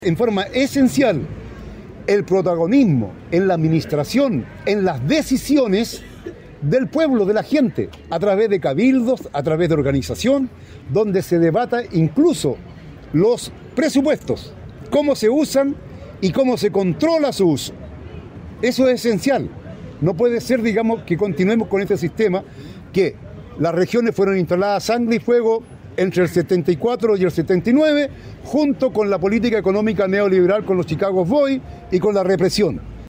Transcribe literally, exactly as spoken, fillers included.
en forma esencial el protagonismo en la administración, en las decisiones del pueblo, de la gente, a través de cabildos, a través de organización, donde se debata incluso los presupuestos, cómo se usan y cómo se controla su uso. Eso es esencial. No puede ser, digamos, que continuemos con este sistema, que las regiones fueron instaladas a sangre y fuego entre el setenta y cuatro y el setenta y nueve, junto con la política económica neoliberal, con los Chicago Boys y con la represión.